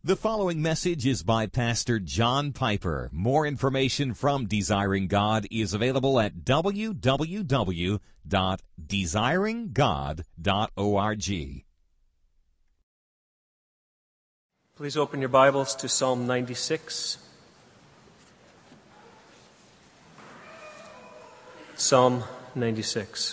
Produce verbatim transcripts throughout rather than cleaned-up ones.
The following message is by Pastor John Piper. More information from Desiring God is available at w w w dot desiring god dot org. Please open your Bibles to Psalm ninety-six. Psalm ninety-six.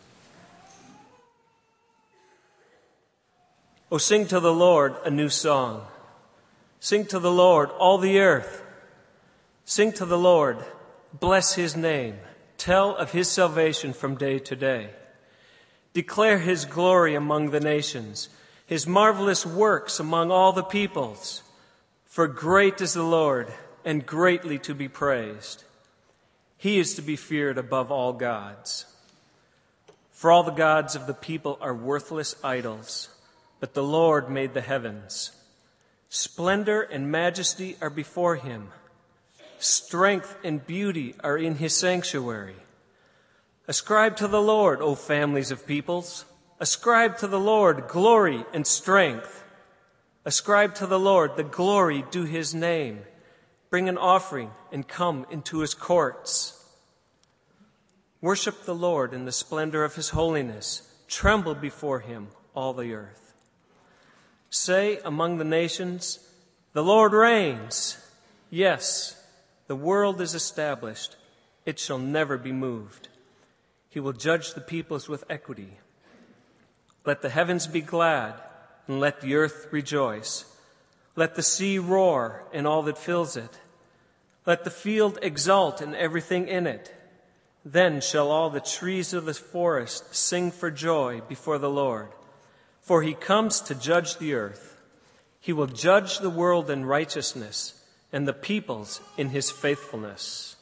O sing to the Lord a new song. Sing to the Lord, all the earth. Sing to the Lord, bless his name. Tell of his salvation from day to day. Declare his glory among the nations, his marvelous works among all the peoples. For great is the Lord, and greatly to be praised. He is to be feared above all gods. For all the gods of the people are worthless idols, but the Lord made the heavens. Splendor and majesty are before him. Strength and beauty are in his sanctuary. Ascribe to the Lord, O families of peoples. Ascribe to the Lord glory and strength. Ascribe to the Lord the glory due his name. Bring an offering and come into his courts. Worship the Lord in the splendor of his holiness. Tremble before him, all the earth. Say among the nations, the Lord reigns. Yes, the world is established. It shall never be moved. He will judge the peoples with equity. Let the heavens be glad, and let the earth rejoice. Let the sea roar and all that fills it. Let the field exult and everything in it. Then shall all the trees of the forest sing for joy before the Lord. For he comes to judge the earth. He will judge the world in righteousness and the peoples in his faithfulness.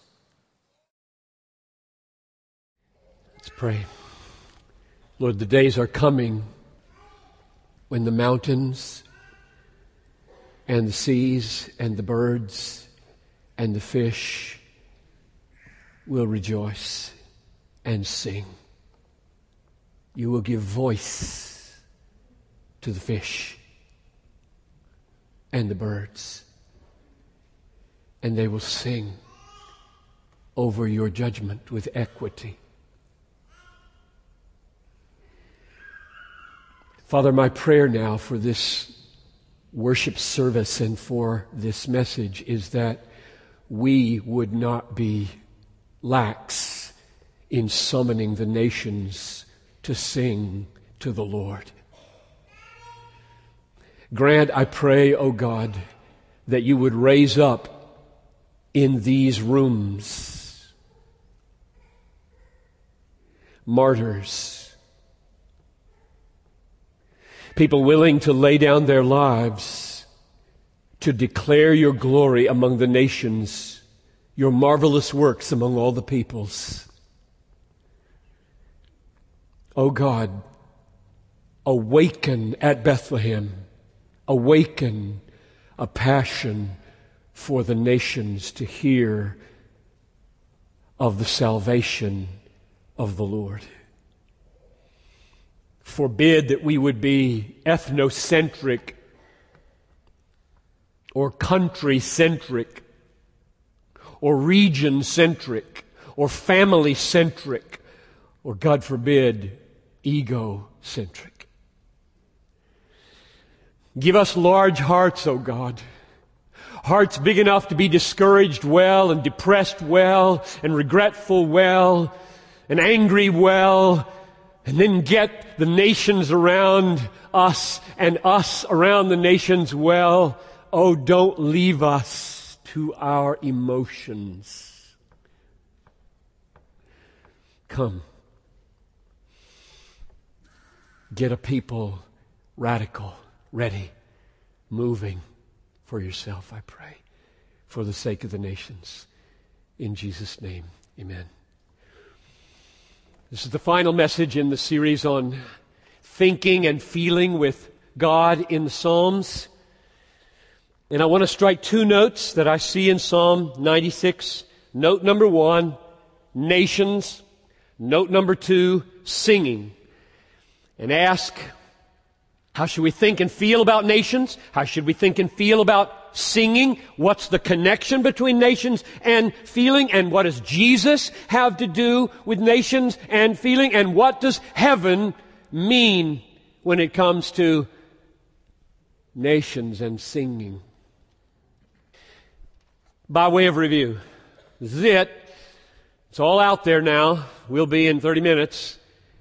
Let's pray. Lord, the days are coming when the mountains and the seas and the birds and the fish will rejoice and sing. You will give voice to the fish and the birds, and they will sing over your judgment with equity. Father, my prayer now for this worship service and for this message is that we would not be lax in summoning the nations to sing to the Lord. Grant, I pray, O God, that you would raise up in these rooms martyrs, people willing to lay down their lives to declare your glory among the nations, your marvelous works among all the peoples. O God, awaken at Bethlehem. Awaken a passion for the nations to hear of the salvation of the Lord. Forbid that we would be ethnocentric or country-centric or region-centric or family-centric or, God forbid, ego-centric. Give us large hearts, O God. Hearts big enough to be discouraged well and depressed well and regretful well and angry well, and then get the nations around us and us around the nations well. Oh, don't leave us to our emotions. Come. Get a people radical, ready, moving for yourself, I pray, for the sake of the nations. In Jesus' name, amen. This is the final message in the series on thinking and feeling with God in the Psalms. And I want to strike two notes that I see in Psalm ninety-six. Note number one, nations. Note number two, singing. And ask How should we think and feel about nations? How should we think and feel about singing? What's the connection between nations and feeling? And what does Jesus have to do with nations and feeling? And what does heaven mean when it comes to nations and singing? By way of review, this is it. It's all out there now. We'll be in thirty minutes.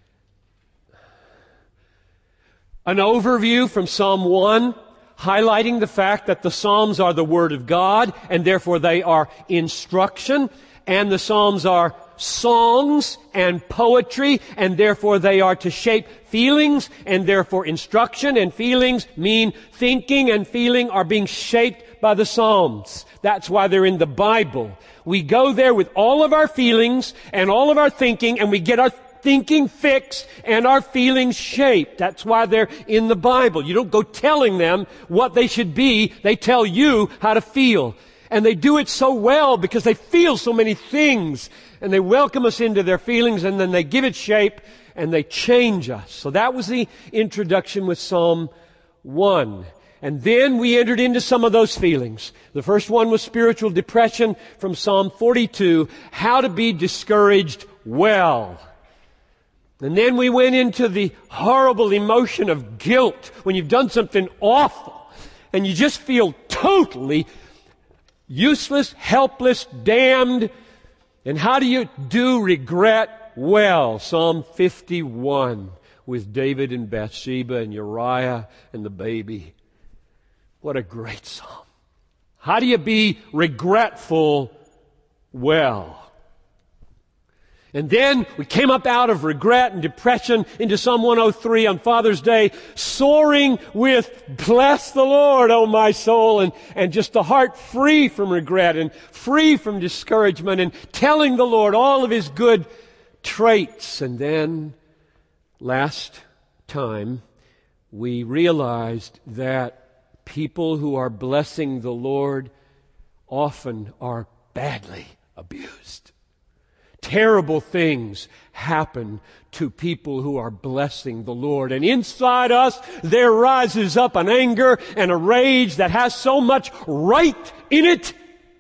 An overview from Psalm one, highlighting the fact that the Psalms are the Word of God, and therefore they are instruction, and the Psalms are songs and poetry, and therefore they are to shape feelings, and therefore instruction and feelings mean thinking and feeling are being shaped by the Psalms. That's why they're in the Bible. We go there with all of our feelings and all of our thinking, and we get our thinking fixed and our feelings shaped. That's why they're in the Bible. You don't go telling them what they should be. They tell you how to feel. And they do it so well because they feel so many things. And they welcome us into their feelings, and then they give it shape and they change us. So that was the introduction with Psalm one. And then we entered into some of those feelings. The first one was spiritual depression from Psalm forty-two, how to be discouraged well. And then we went into the horrible emotion of guilt when you've done something awful and you just feel totally useless, helpless, damned. And how do you do regret well? Psalm fifty-one with David and Bathsheba and Uriah and the baby. What a great psalm. How do you be regretful well? And then we came up out of regret and depression into Psalm one oh three on Father's Day, soaring with bless the Lord, O my soul, and, and just the heart free from regret and free from discouragement and telling the Lord all of His good traits. And then last time we realized that people who are blessing the Lord often are badly abused. Terrible things happen to people who are blessing the Lord. And inside us, there rises up an anger and a rage that has so much right in it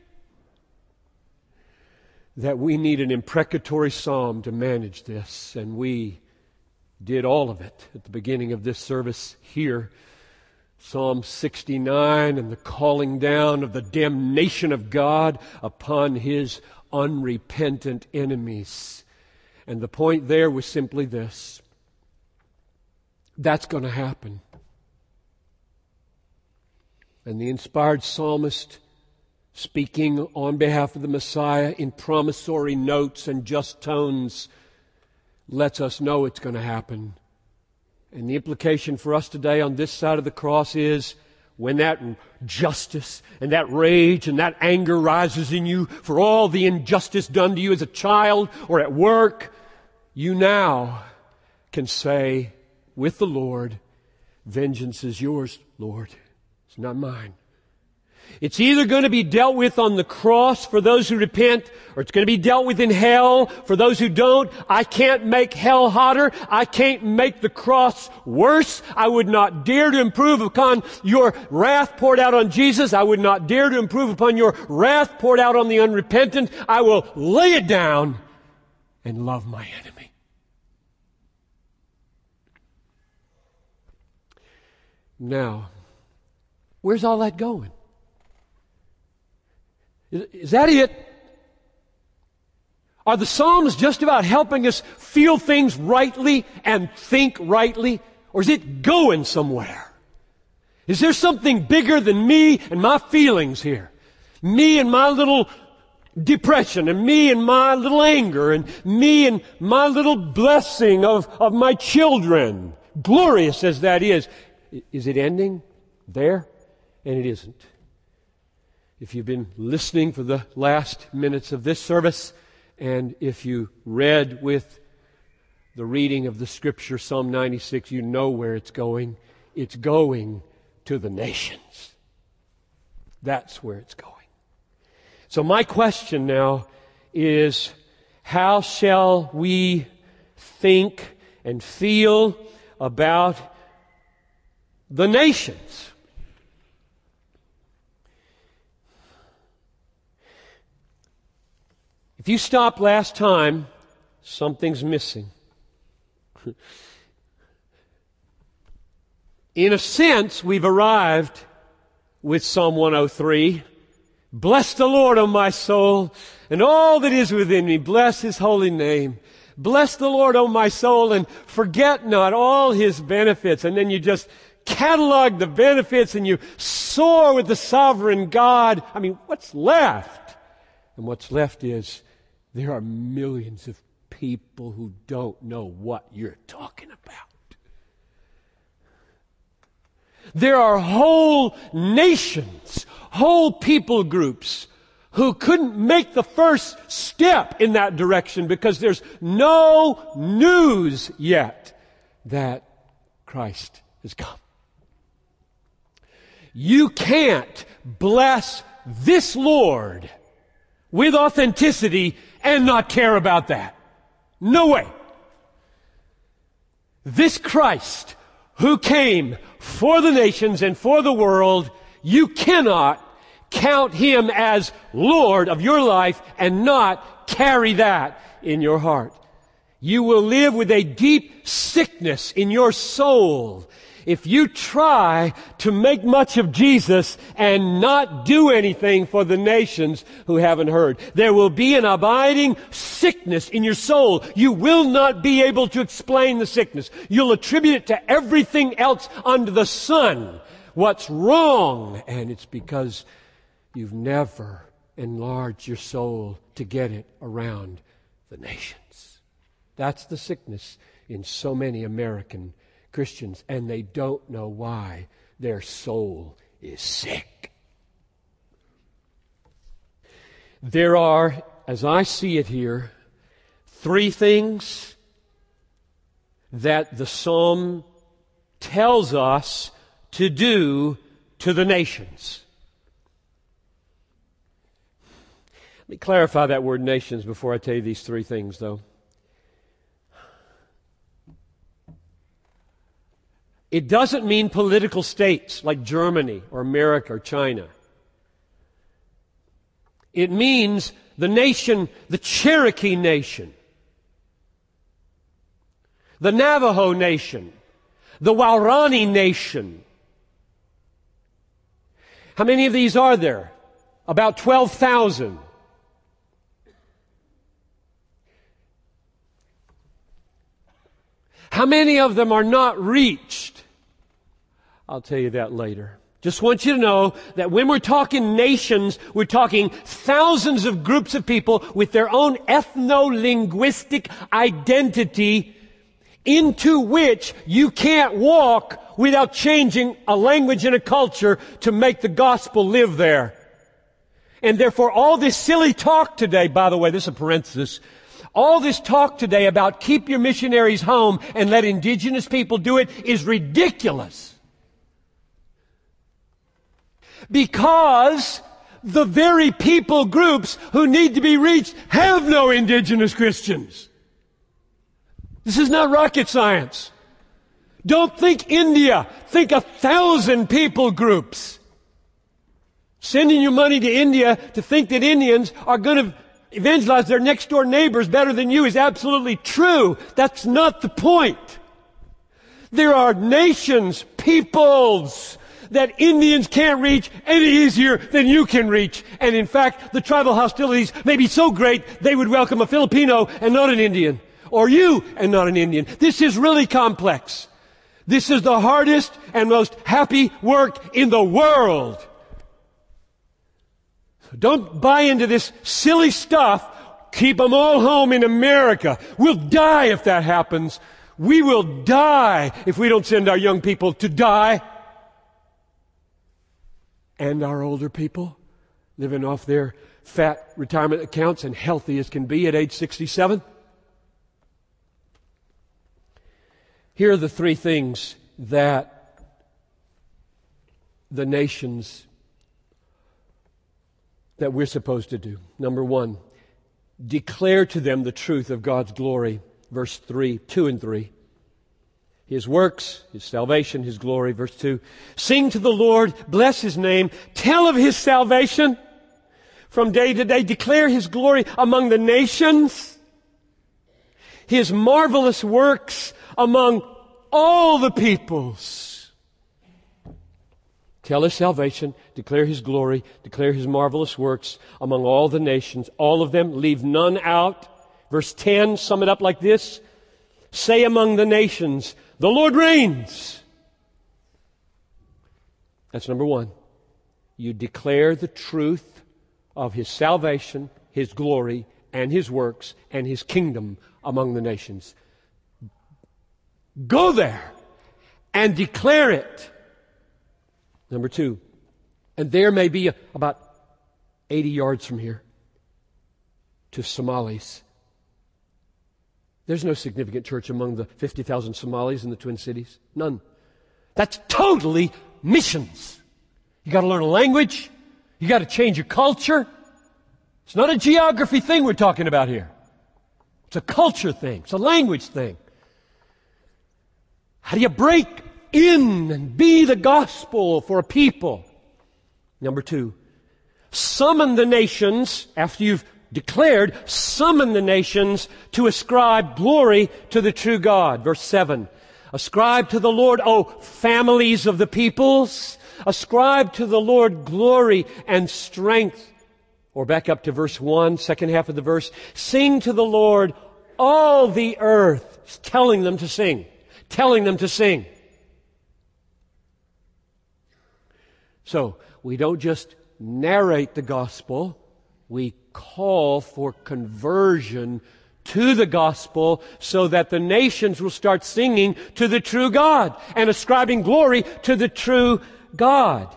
that we need an imprecatory psalm to manage this. And we did all of it at the beginning of this service here. Psalm sixty-nine and the calling down of the damnation of God upon His unrepentant enemies. And the point there was simply this. That's going to happen. And the inspired psalmist, speaking on behalf of the Messiah in promissory notes and just tones, lets us know it's going to happen. And the implication for us today on this side of the cross is, when that justice and that rage and that anger rises in you for all the injustice done to you as a child or at work, you now can say with the Lord, vengeance is yours, Lord. It's not mine. It's either going to be dealt with on the cross for those who repent, or it's going to be dealt with in hell for those who don't. I can't make hell hotter. I can't make the cross worse. I would not dare to improve upon your wrath poured out on Jesus. I would not dare to improve upon your wrath poured out on the unrepentant. I will lay it down and love my enemy. Now, where's all that going? Is that it? Are the Psalms just about helping us feel things rightly and think rightly? Or is it going somewhere? Is there something bigger than me and my feelings here? Me and my little depression, and me and my little anger, and me and my little blessing of, of my children. Glorious as that is. Is it ending there? And it isn't. If you've been listening for the last minutes of this service, and if you read with the reading of the Scripture, Psalm ninety-six, you know where it's going. It's going to the nations. That's where it's going. So my question now is, how shall we think and feel about the nations. If you stopped last time, something's missing. In a sense, we've arrived with Psalm one oh three. Bless the Lord, O my soul, and all that is within me. Bless His holy name. Bless the Lord, O my soul, and forget not all His benefits. And then you just catalog the benefits and you soar with the sovereign God. I mean, what's left? And what's left is there are millions of people who don't know what you're talking about. There are whole nations, whole people groups who couldn't make the first step in that direction because there's no news yet that Christ has come. You can't bless this Lord with authenticity and not care about that. No way. This Christ who came for the nations and for the world, you cannot count Him as Lord of your life and not carry that in your heart. You will live with a deep sickness in your soul if you try to make much of Jesus and not do anything for the nations who haven't heard. There will be an abiding sickness in your soul. You will not be able to explain the sickness. You'll attribute it to everything else under the sun. What's wrong? And it's because you've never enlarged your soul to get it around the nations. That's the sickness in so many American Christians, and they don't know why their soul is sick. There are, as I see it here, three things that the psalm tells us to do to the nations. Let me clarify that word nations before I tell you these three things, though. It doesn't mean political states like Germany or America or China. It means the nation, the Cherokee nation, the Navajo nation, the Waorani nation. How many of these are there? About twelve thousand. How many of them are not reached? I'll tell you that later. Just want you to know that when we're talking nations, we're talking thousands of groups of people with their own ethno-linguistic identity into which you can't walk without changing a language and a culture to make the gospel live there. And therefore, all this silly talk today, by the way, this is a parenthesis, all this talk today about keep your missionaries home and let indigenous people do it is ridiculous. Because the very people groups who need to be reached have no indigenous Christians. This is not rocket science. Don't think India. Think a thousand people groups. Sending your money to India to think that Indians are going to evangelize their next door neighbors better than you is absolutely true. That's not the point. There are nations, peoples, that Indians can't reach any easier than you can reach. And in fact, the tribal hostilities may be so great they would welcome a Filipino and not an Indian. Or you and not an Indian. This is really complex. This is the hardest and most happy work in the world. Don't buy into this silly stuff. Keep them all home in America. We'll die if that happens. We will die if we don't send our young people to die. And our older people living off their fat retirement accounts and healthy as can be at age sixty-seven. Here are the three things that the nations that we're supposed to do. Number one, declare to them the truth of God's glory. Verse three, two and three. His works, His salvation, His glory. Verse two. Sing to the Lord, bless His name, tell of His salvation. From day to day, declare His glory among the nations. His marvelous works among all the peoples. Tell His salvation, declare His glory, declare His marvelous works among all the nations. All of them, leave none out. Verse ten, sum it up like this. Say among the nations, the Lord reigns. That's number one. You declare the truth of His salvation, His glory, and His works, and His kingdom among the nations. Go there and declare it. Number two, and there may be a, about eighty yards from here to Somalis. There's no significant church among the fifty thousand Somalis in the Twin Cities. None. That's totally missions. You got to learn a language. You got to change your culture. It's not a geography thing we're talking about here. It's a culture thing. It's a language thing. How do you break in and be the gospel for a people? Number two, summon the nations after you've declared, summon the nations to ascribe glory to the true God. Verse seven, ascribe to the Lord, O families of the peoples, ascribe to the Lord glory and strength. Or back up to verse one, second half of the verse, sing to the Lord, all the earth. He's telling them to sing, telling them to sing. So, we don't just narrate the gospel, we call for conversion to the gospel so that the nations will start singing to the true God and ascribing glory to the true God.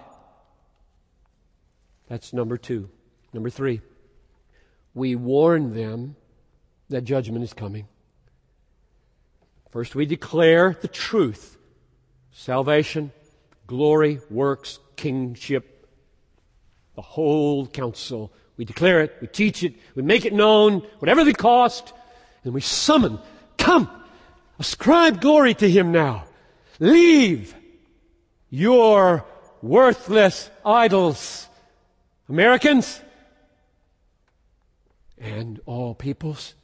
That's number two. Number three, we warn them that judgment is coming. First, we declare the truth. Salvation, glory, works, kingship, the whole counsel. We declare it, we teach it, we make it known, whatever the cost, and we summon, come, ascribe glory to Him now. Leave your worthless idols. Americans and all peoples.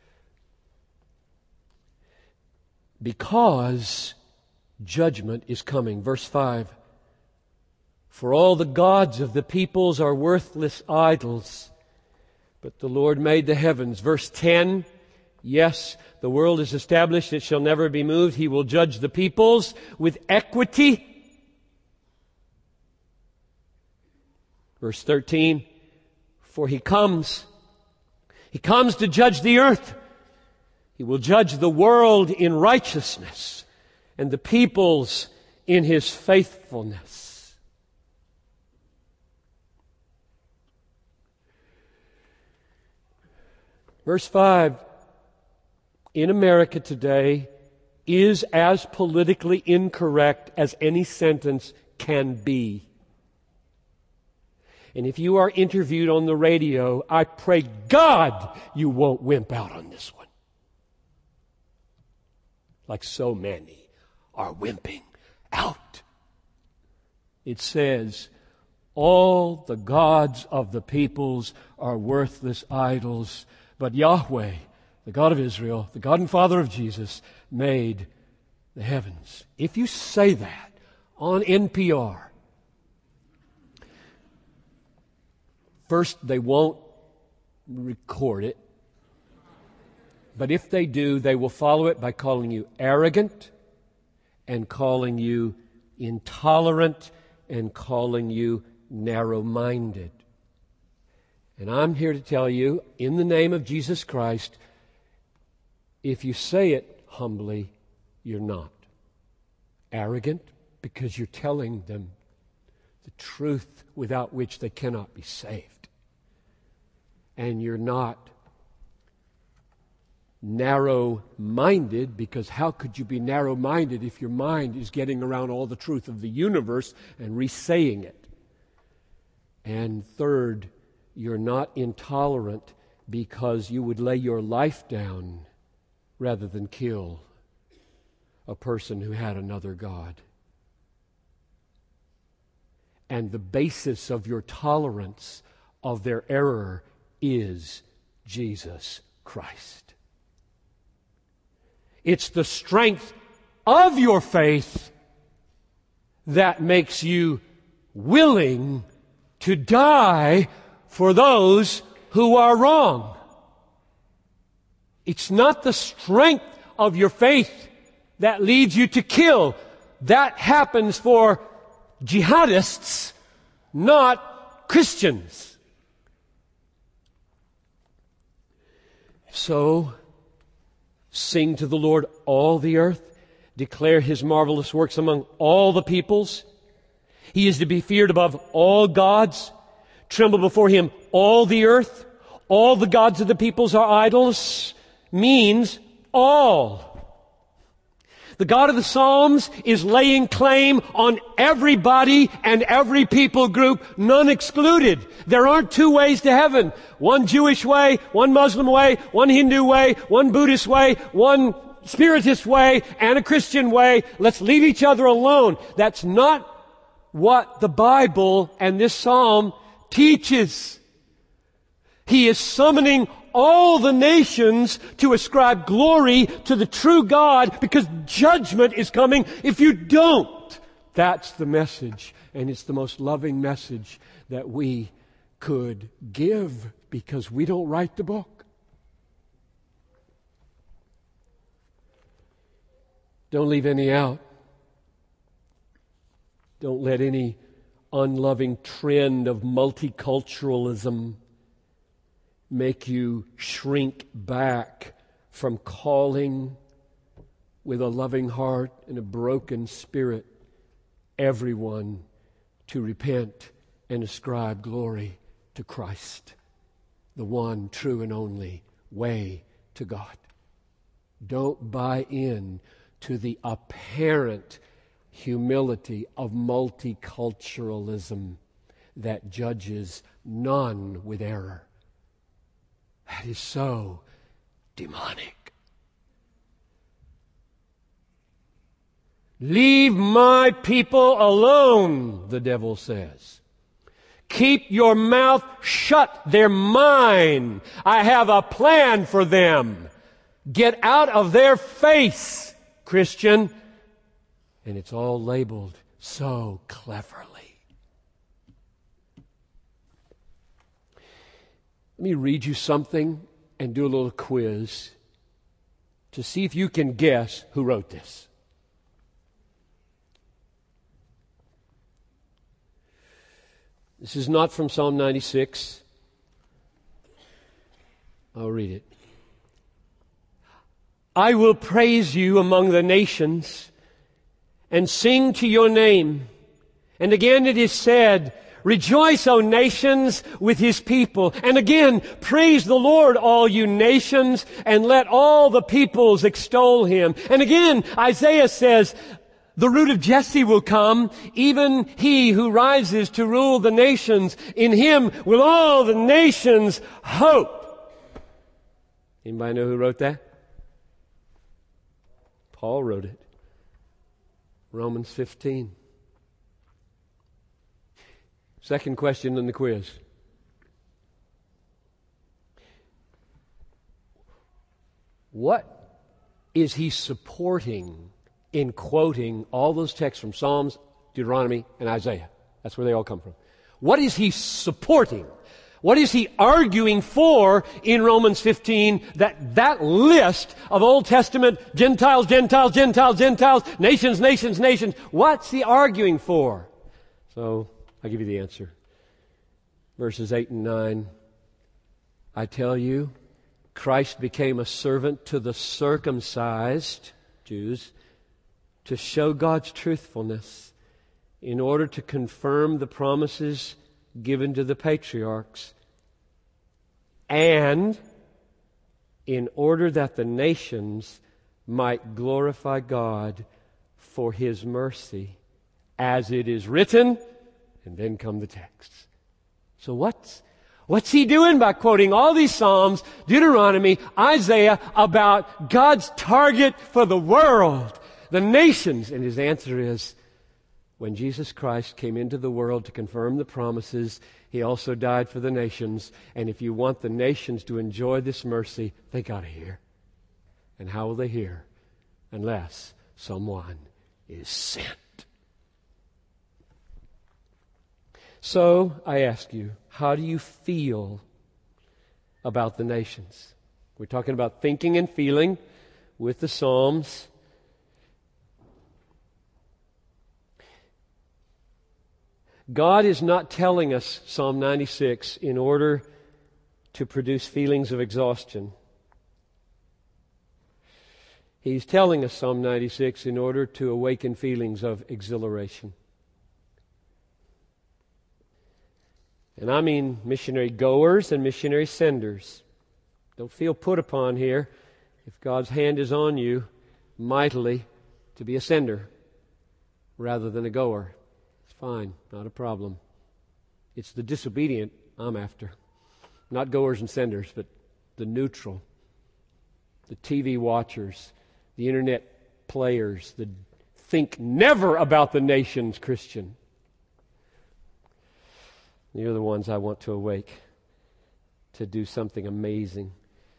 Because judgment is coming. Verse five. For all the gods of the peoples are worthless idols, but the Lord made the heavens. Verse ten. Yes, the world is established, it shall never be moved. He will judge the peoples with equity. Verse thirteen. For He comes. He comes to judge the earth. He will judge the world in righteousness and the peoples in His faithfulness. Verse five, in America today is as politically incorrect as any sentence can be. And if you are interviewed on the radio, I pray God you won't wimp out on this one. Like so many are wimping out. It says, all the gods of the peoples are worthless idols, but Yahweh, the God of Israel, the God and Father of Jesus, made the heavens. If you say that on N P R, first, they won't record it. But if they do, they will follow it by calling you arrogant and calling you intolerant and calling you narrow-minded. And I'm here to tell you, in the name of Jesus Christ, if you say it humbly, you're not. Arrogant because you're telling them the truth without which they cannot be saved. And you're not narrow-minded, because how could you be narrow-minded if your mind is getting around all the truth of the universe and re-saying it? And third, you're not intolerant because you would lay your life down rather than kill a person who had another God. And the basis of your tolerance of their error is Jesus Christ. It's the strength of your faith that makes you willing to die for those who are wrong. It's not the strength of your faith that leads you to kill. That happens for jihadists, not Christians. So, sing to the Lord all the earth. Declare His marvelous works among all the peoples. He is to be feared above all gods. Tremble before Him all the earth. All the gods of the peoples are idols. Means all. The God of the Psalms is laying claim on everybody and every people group, none excluded. There aren't two ways to heaven. One Jewish way, one Muslim way, one Hindu way, one Buddhist way, one Spiritist way, and a Christian way. Let's leave each other alone. That's not what the Bible and this psalm teaches. He is summoning all the nations to ascribe glory to the true God because judgment is coming if you don't. That's the message, and it's the most loving message that we could give because we don't write the book. Don't leave any out. Don't let any unloving trend of multiculturalism make you shrink back from calling with a loving heart and a broken spirit everyone to repent and ascribe glory to Christ, the one true and only way to God. Don't buy in to the apparent humility of multiculturalism that judges none with error. That is so demonic. Leave my people alone, the devil says. Keep your mouth shut. They're mine. I have a plan for them. Get out of their face, Christian. And it's all labeled so cleverly. Let me read you something and do a little quiz to see if you can guess who wrote this. This is not from Psalm ninety-six. I'll read it. I will praise you among the nations and sing to your name. And again it is said, rejoice, O nations, with His people. And again, praise the Lord, all you nations, and let all the peoples extol Him. And again, Isaiah says, the root of Jesse will come, even he who rises to rule the nations. In Him will all the nations hope. Anybody know who wrote that? Paul wrote it. Romans fifteen. Second question in the quiz. What is he supporting in quoting all those texts from Psalms, Deuteronomy, and Isaiah? That's where they all come from. What is he supporting? What is he arguing for in Romans fifteen? That that list of Old Testament Gentiles, Gentiles, Gentiles, Gentiles, nations, nations, nations. What's he arguing for? So I'll give you the answer. Verses eight and nine. I tell you, Christ became a servant to the circumcised Jews to show God's truthfulness in order to confirm the promises given to the patriarchs, and in order that the nations might glorify God for His mercy, as it is written, and then come the texts. So what's, what's he doing by quoting all these Psalms, Deuteronomy, Isaiah, about God's target for the world? The nations. And his answer is, when Jesus Christ came into the world to confirm the promises, he also died for the nations. And if you want the nations to enjoy this mercy, they got to hear. And how will they hear? Unless someone is sent. So I ask you, how do you feel about the nations? We're talking about thinking and feeling with the Psalms. God is not telling us Psalm ninety-six in order to produce feelings of exhaustion. He's telling us Psalm ninety-six in order to awaken feelings of exhilaration. And I mean missionary goers and missionary senders. Don't feel put upon here if God's hand is on you mightily to be a sender rather than a goer. Fine, not a problem. It's the disobedient I'm after. Not goers and senders, but the neutral, the T V watchers, the internet players, the think never about the nations Christian. You're the ones I want to awake to do something amazing.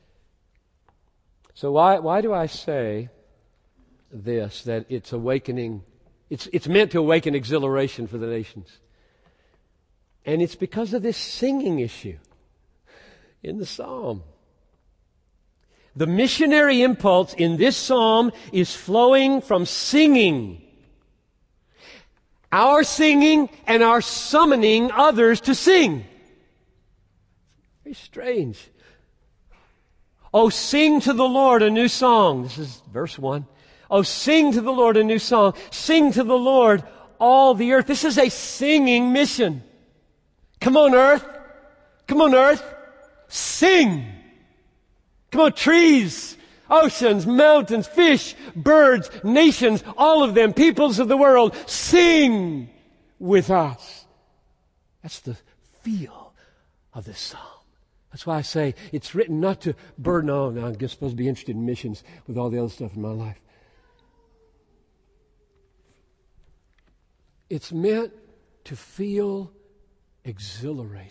So why why do I say this, that it's awakening? It's, it's meant to awaken exhilaration for the nations. And it's because of this singing issue in the psalm. The missionary impulse in this psalm is flowing from singing. Our singing and our summoning others to sing. Very strange. Oh, sing to the Lord a new song. This is verse one. Oh, sing to the Lord a new song. Sing to the Lord, all the earth. This is a singing mission. Come on, earth. Come on, earth. Sing. Come on, trees, oceans, mountains, fish, birds, nations, all of them, peoples of the world, sing with us. That's the feel of this psalm. That's why I say it's written not to burden on. Now, I'm supposed to be interested in missions with all the other stuff in my life. It's meant to feel exhilarating.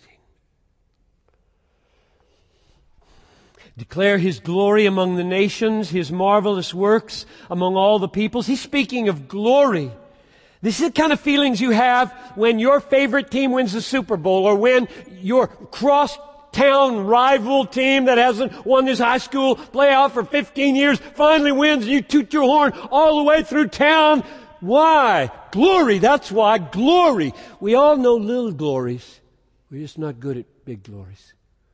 Declare His glory among the nations, His marvelous works among all the peoples. He's speaking of glory. This is the kind of feelings you have when your favorite team wins the Super Bowl, or when your cross-town rival team that hasn't won this high school playoff for fifteen years finally wins, and you toot your horn all the way through town. Why? Glory. That's why. Glory. We all know little glories. We're just not good at big glories.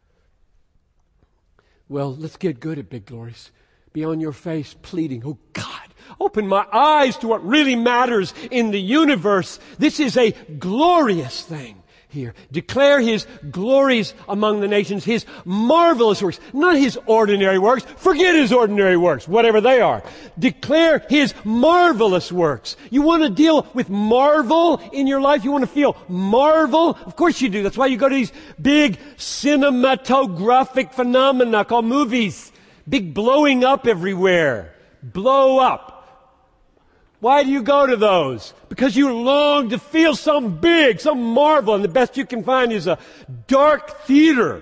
Well, let's get good at big glories. Be on your face pleading, oh God, open my eyes to what really matters in the universe. This is a glorious thing here. Declare His glories among the nations, His marvelous works, not His ordinary works. Forget His ordinary works, whatever they are. Declare His marvelous works. You want to deal with marvel in your life? You want to feel marvel? Of course you do. That's why you go to these big cinematographic phenomena called movies. Big blowing up everywhere. Blow up. Why do you go to those? Because you long to feel something big, some marvel, and the best you can find is a dark theater.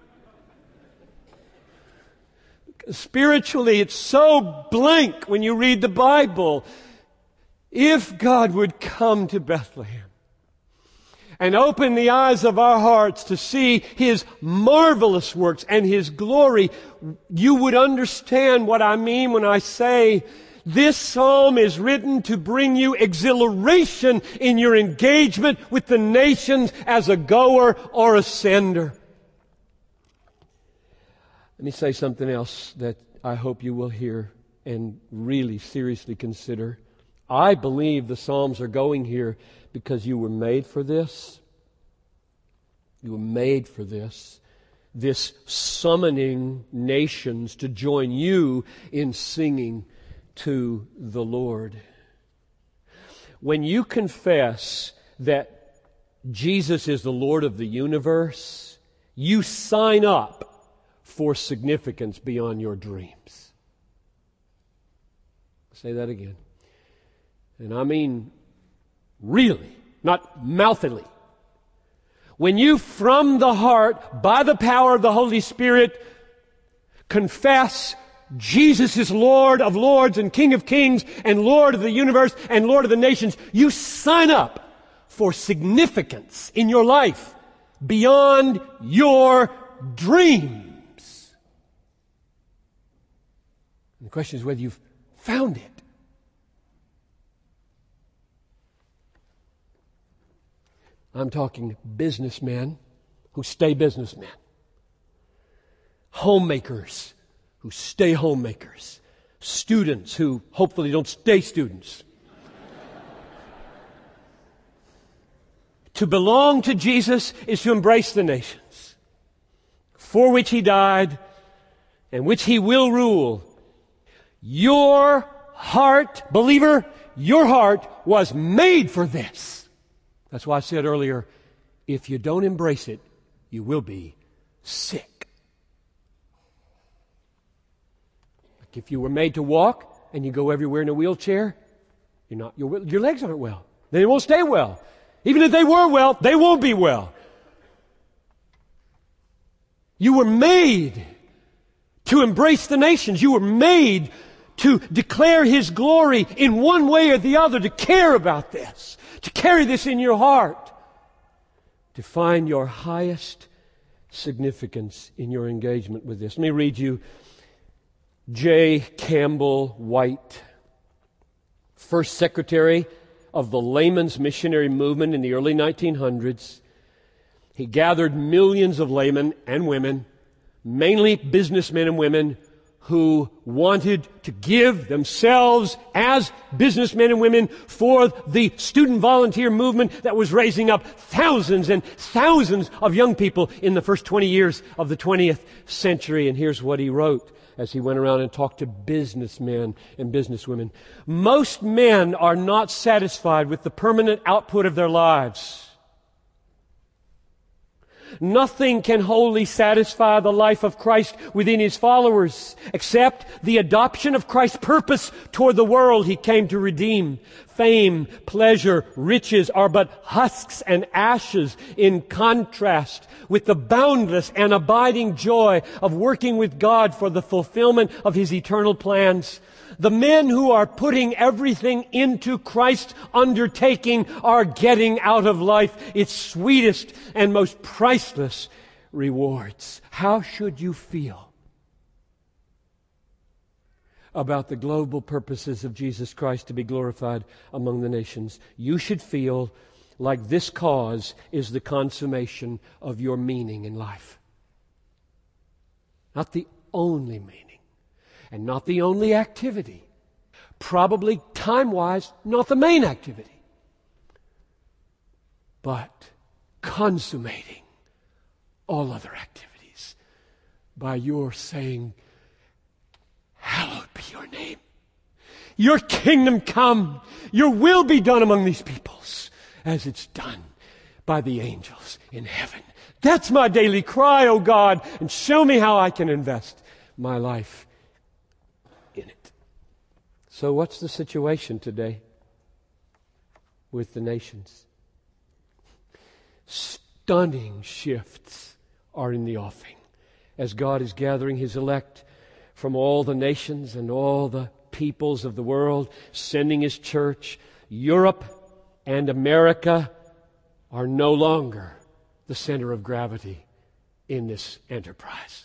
Spiritually, it's so blank when you read the Bible. If God would come to Bethlehem and open the eyes of our hearts to see His marvelous works and His glory, you would understand what I mean when I say this psalm is written to bring you exhilaration in your engagement with the nations as a goer or a sender. Let me say something else that I hope you will hear and really seriously consider. I believe the Psalms are going here because you were made for this. You were made for this. This summoning nations to join you in singing to the Lord. When you confess that Jesus is the Lord of the universe, you sign up for significance beyond your dreams. I'll say that again. and I mean really, not mouthily, when you from the heart, by the power of the Holy Spirit, confess Jesus is Lord of lords and King of kings and Lord of the universe and Lord of the nations, you sign up for significance in your life beyond your dreams. And the question is whether you've found it. I'm talking businessmen who stay businessmen, homemakers who stay homemakers, students who hopefully don't stay students. To belong to Jesus is to embrace the nations, for which He died and which He will rule. Your heart, believer, your heart was made for this. That's why I said earlier, if you don't embrace it, you will be sick. Like if you were made to walk and you go everywhere in a wheelchair, you're not, your, your legs aren't well. They won't stay well. Even if they were well, they won't be well. You were made to embrace the nations. You were made to declare His glory in one way or the other, to care about this, to carry this in your heart, to find your highest significance in your engagement with this. Let me read you J. Campbell White, first secretary of the laymen's missionary movement in the early nineteen hundreds. He gathered millions of laymen and women, mainly businessmen and women, who wanted to give themselves as businessmen and women for the student volunteer movement that was raising up thousands and thousands of young people in the first twenty years of the twentieth century. And here's what he wrote as he went around and talked to businessmen and businesswomen. Most men are not satisfied with the permanent output of their lives. Nothing can wholly satisfy the life of Christ within His followers except the adoption of Christ's purpose toward the world He came to redeem. Fame, pleasure, riches are but husks and ashes in contrast with the boundless and abiding joy of working with God for the fulfillment of His eternal plans. The men who are putting everything into Christ's undertaking are getting out of life its sweetest and most priceless rewards. How should you feel about the global purposes of Jesus Christ to be glorified among the nations? You should feel like this cause is the consummation of your meaning in life. Not the only meaning. And not the only activity. Probably time-wise, not the main activity. But consummating all other activities by your saying, hallowed be your name. Your kingdom come. Your will be done among these peoples as it's done by the angels in heaven. That's my daily cry, O God, and show me how I can invest my life in it. So what's the situation today with the nations? Stunning shifts are in the offing as God is gathering His elect from all the nations and all the peoples of the world, sending His church. Europe and America are no longer the center of gravity in this enterprise.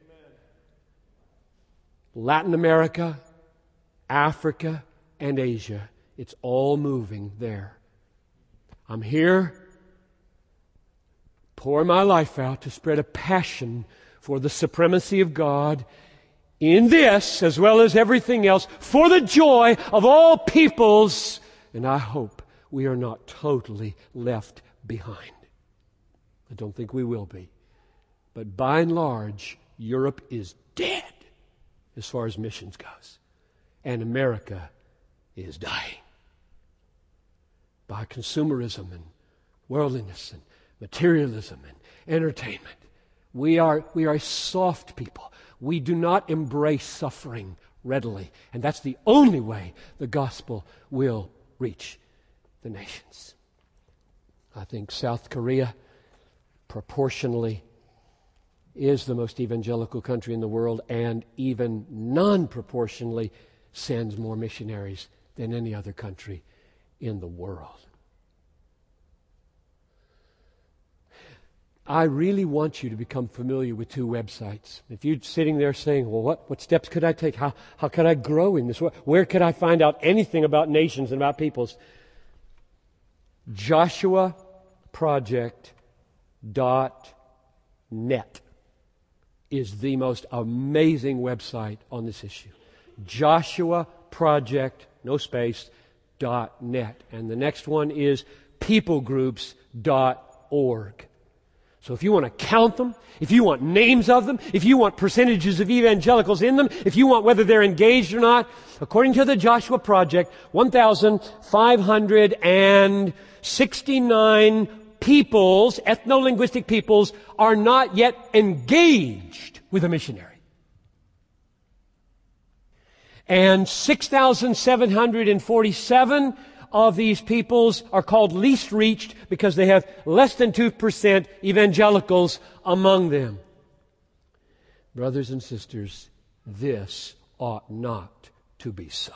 Latin America, Africa, and Asia, it's all moving there. I'm here, pouring my life out to spread a passion for the supremacy of God in this, as well as everything else, for the joy of all peoples. And I hope we are not totally left behind. I don't think we will be. But by and large, Europe is dead as far as missions goes. And America is dying by consumerism and worldliness and materialism and entertainment. We are, we are a soft people. We do not embrace suffering readily. And that's the only way the gospel will reach the nations. I think South Korea proportionally is the most evangelical country in the world, and even non-proportionally sends more missionaries than any other country in the world. I really want you to become familiar with two websites. If you're sitting there saying, well, what, what steps could I take? How, how could I grow in this? Where could I find out anything about nations and about peoples? Joshua Project dot net is the most amazing website on this issue. Joshua Project, no space, dot net. And the next one is people groups dot org. So if you want to count them, if you want names of them, if you want percentages of evangelicals in them, if you want whether they're engaged or not, according to the Joshua Project, one thousand five hundred sixty-nine peoples, ethno-linguistic peoples, are not yet engaged with a missionary. And six thousand seven hundred forty-seven of these peoples are called least reached because they have less than two percent evangelicals among them. Brothers and sisters, this ought not to be so.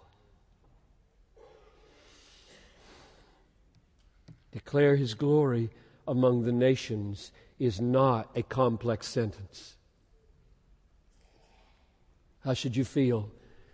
Declare His glory among the nations is not a complex sentence. How should you feel?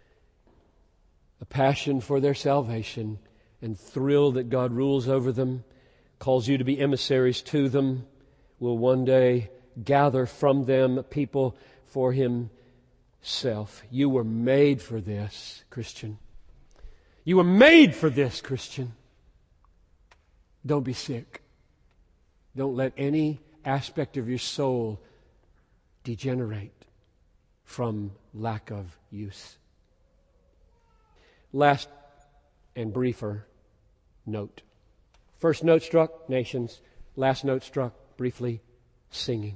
A passion for their salvation and thrill that God rules over them, calls you to be emissaries to them, will one day gather from them people for Himself. You were made for this, Christian. You were made for this, Christian. Don't be sick. Don't let any aspect of your soul degenerate from lack of use. Last and briefer note. First note struck, nations. Last note struck, briefly, singing.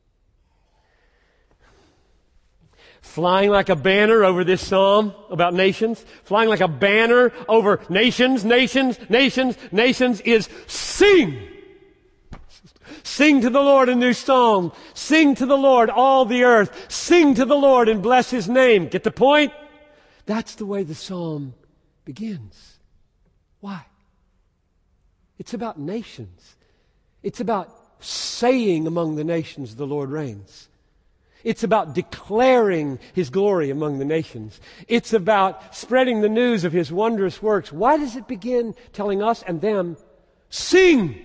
Flying like a banner over this psalm about nations, flying like a banner over nations, nations, nations, nations is sing. Sing to the Lord a new song. Sing to the Lord all the earth. Sing to the Lord and bless His name. Get the point? That's the way the psalm begins. Why? It's about nations. It's about saying among the nations the Lord reigns. It's about declaring His glory among the nations. It's about spreading the news of His wondrous works. Why does it begin telling us and them, sing?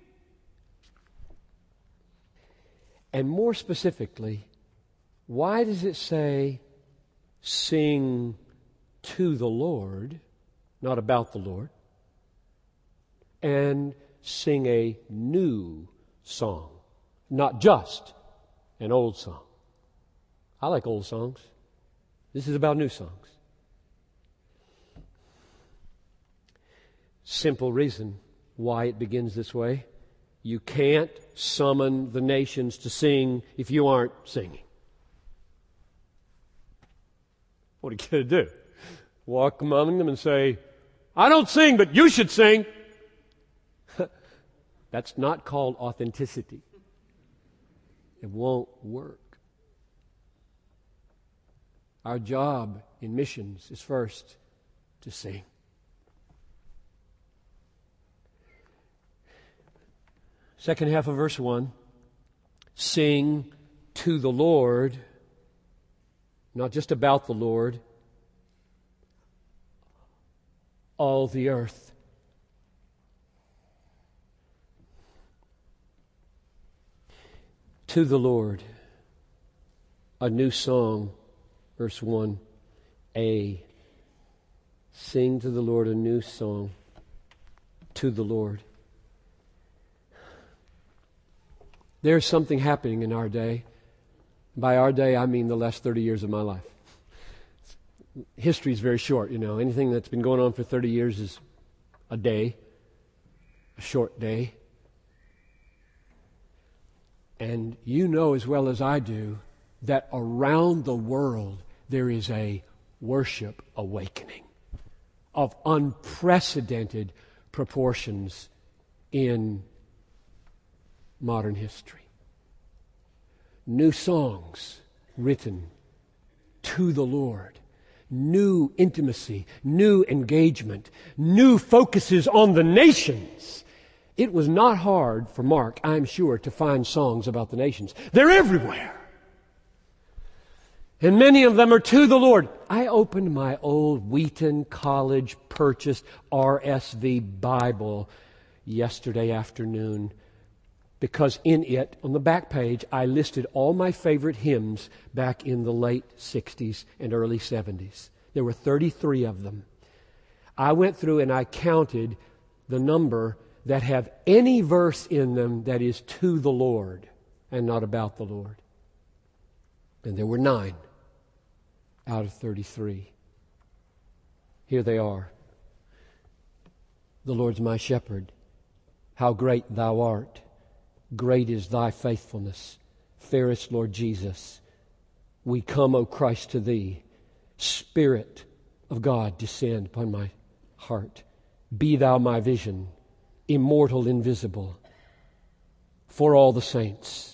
And more specifically, why does it say, sing to the Lord, not about the Lord, and sing a new song, not just an old song? I like old songs. This is about new songs. Simple reason why it begins this way. You can't summon the nations to sing if you aren't singing. What are you going to do? Walk among them and say, I don't sing, but you should sing. That's not called authenticity. It won't work. Our job in missions is first to sing. Second half of verse one, sing to the Lord, not just about the Lord, all the earth. To the Lord, a new song, verse one, A. Sing to the Lord a new song, to the Lord. There's something happening in our day. By our day, I mean the last thirty years of my life. History is very short, you know. Anything that's been going on for thirty years is a day, a short day. And you know as well as I do that around the world there is a worship awakening. of unprecedented proportions in modern history. New songs written to the Lord. New intimacy, new engagement, new focuses on the nations. It was not hard for Mark, I'm sure, to find songs about the nations. They're everywhere. And many of them are to the Lord. I opened my old Wheaton College purchased R S V Bible yesterday afternoon, because in it, on the back page, I listed all my favorite hymns back in the late sixties and early seventies. There were thirty-three of them. I went through and I counted the number that have any verse in them that is to the Lord and not about the Lord. And there were nine out of thirty-three. Here they are. The Lord's my shepherd. How great thou art. Great is thy faithfulness. Fairest Lord Jesus, we come, O Christ, to thee. Spirit of God, descend upon my heart. Be thou my vision, immortal, invisible, for all the saints.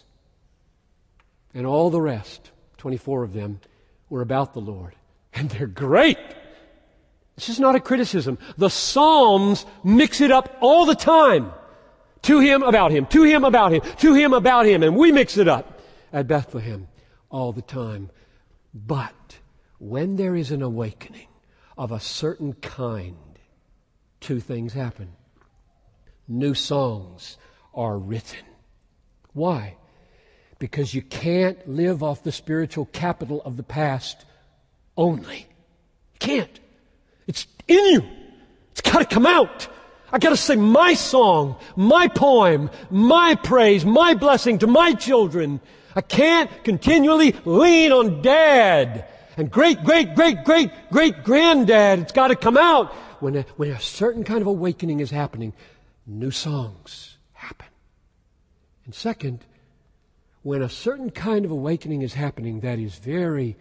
And all the rest, twenty-four of them, were about the Lord. And they're great. This is not a criticism. The Psalms mix it up all the time. To Him, about Him. To Him, about Him. To Him, about Him. And we mix it up at Bethlehem all the time. But when there is an awakening of a certain kind, two things happen. New songs are written. Why? Because you can't live off the spiritual capital of the past only. You can't. It's in you. It's got to come out. I got to sing my song, my poem, my praise, my blessing to my children. I can't continually lean on Dad and great, great, great, great, great granddad. It's got to come out. When a, when a certain kind of awakening is happening, new songs happen. And second, when a certain kind of awakening is happening that is very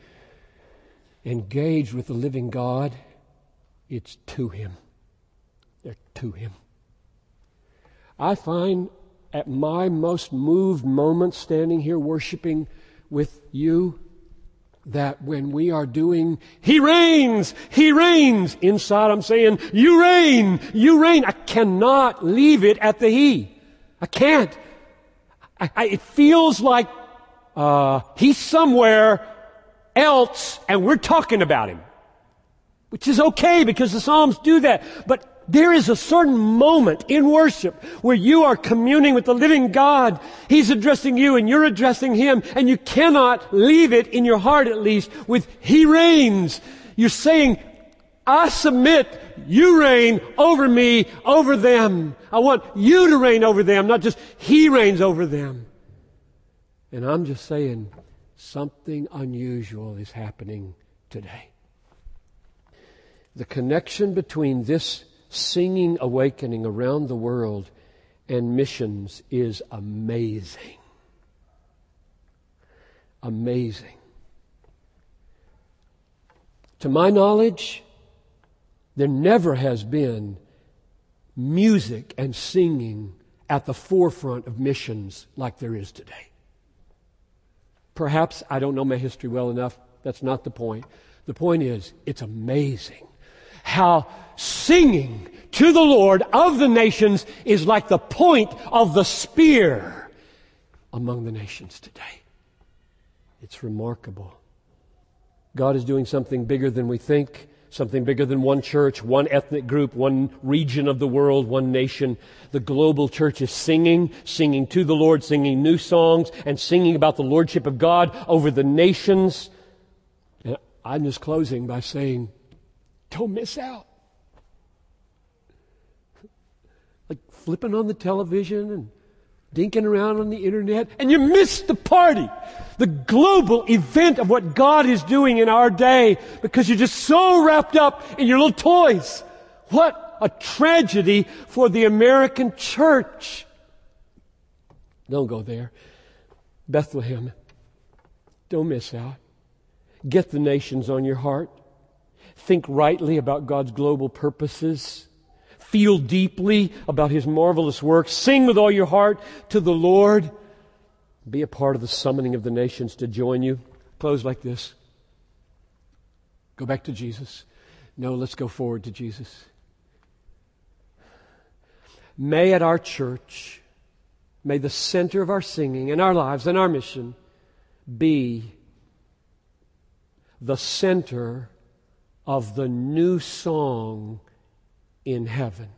engaged with the living God, it's to Him. They're to Him. I find at my most moved moments standing here worshiping with you that when we are doing, He reigns, He reigns, inside I'm saying, you reign, you reign. I cannot leave it at the He. I can't. I, I, it feels like uh, He's somewhere else and we're talking about Him. Which is okay because the Psalms do that. But there is a certain moment in worship where you are communing with the living God. He's addressing you and you're addressing Him, and you cannot leave it, in your heart at least, with He reigns. You're saying, I submit, you reign over me, over them. I want you to reign over them, not just He reigns over them. And I'm just saying, something unusual is happening today. The connection between this singing awakening around the world and missions is amazing. Amazing. To my knowledge, there never has been music and singing at the forefront of missions like there is today. Perhaps I don't know my history well enough. That's not the point. The point is, it's amazing how singing to the Lord of the nations is like the point of the spear among the nations today. It's remarkable. God is doing something bigger than we think, something bigger than one church, one ethnic group, one region of the world, one nation. The global church is singing, singing to the Lord, singing new songs, and singing about the Lordship of God over the nations. And I'm just closing by saying, don't miss out. Like flipping on the television and dinking around on the internet, and you miss the party, the global event of what God is doing in our day because you're just so wrapped up in your little toys. What a tragedy for the American church. Don't go there. Bethlehem, don't miss out. Get the nations on your heart. Think rightly about God's global purposes. Feel deeply about His marvelous work. Sing with all your heart to the Lord. Be a part of the summoning of the nations to join you. Close like this. Go back to Jesus. No, let's go forward to Jesus. May at our church, may the center of our singing and our lives and our mission be the center of the new song in heaven.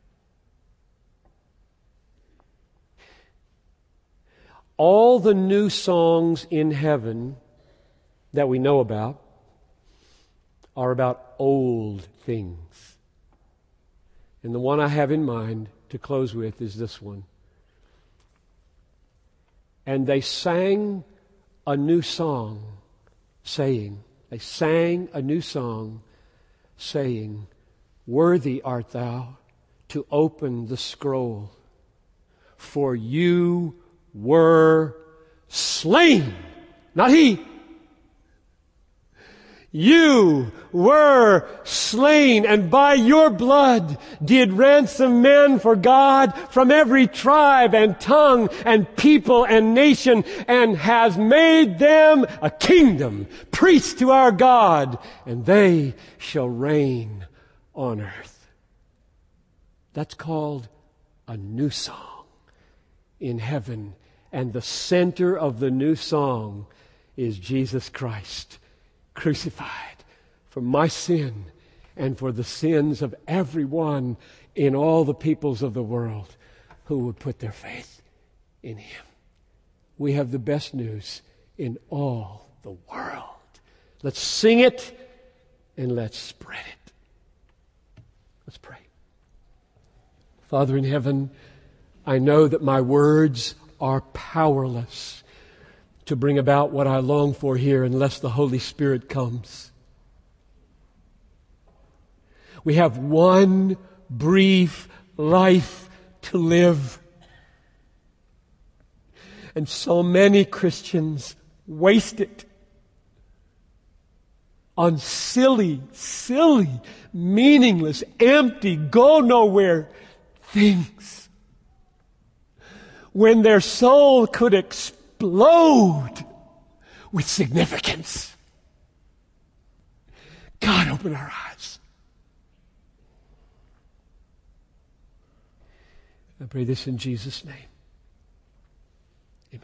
All the new songs in heaven that we know about are about old things. And the one I have in mind to close with is this one. And they sang a new song, saying, they sang a new song, saying, worthy art thou to open the scroll, for you were slain, not he. You were slain, and by your blood did ransom men for God from every tribe and tongue and people and nation, and has made them a kingdom, priests to our God, and they shall reign on earth. That's called a new song in heaven, and the center of the new song is Jesus Christ, crucified for my sin and for the sins of everyone in all the peoples of the world who would put their faith in Him. We have the best news in all the world. Let's sing it and let's spread it. Let's pray. Father in heaven, I know that my words are powerless to bring about what I long for here unless the Holy Spirit comes. We have one brief life to live. And so many Christians waste it on silly, silly, meaningless, empty, go nowhere things, when their soul could explode Explode with significance. God, open our eyes. I pray this in Jesus' name. Amen.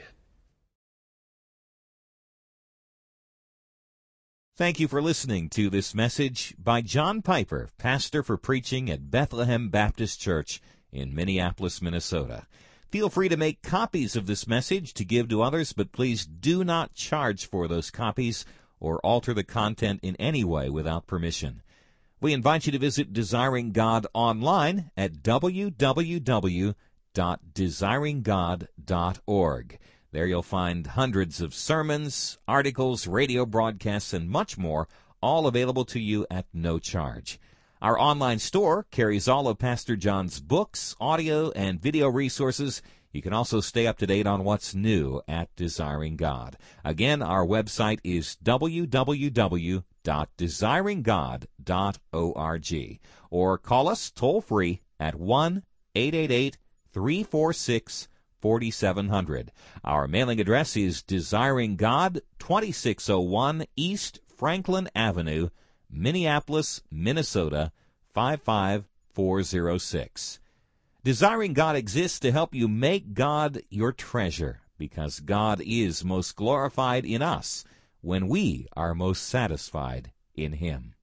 Thank you for listening to this message by John Piper, pastor for preaching at Bethlehem Baptist Church in Minneapolis, Minnesota. Feel free to make copies of this message to give to others, but please do not charge for those copies or alter the content in any way without permission. We invite you to visit Desiring God online at w w w dot desiring god dot org. There you'll find hundreds of sermons, articles, radio broadcasts, and much more, all available to you at no charge. Our online store carries all of Pastor John's books, audio, and video resources. You can also stay up to date on what's new at Desiring God. Again, our website is w w w dot desiring god dot org, or call us toll-free at one eight eight eight, three four six, four seven zero zero. Our mailing address is Desiring God, twenty-six oh one East Franklin Avenue, Minneapolis, Minnesota, five five four zero six. Desiring God exists to help you make God your treasure, because God is most glorified in us when we are most satisfied in Him.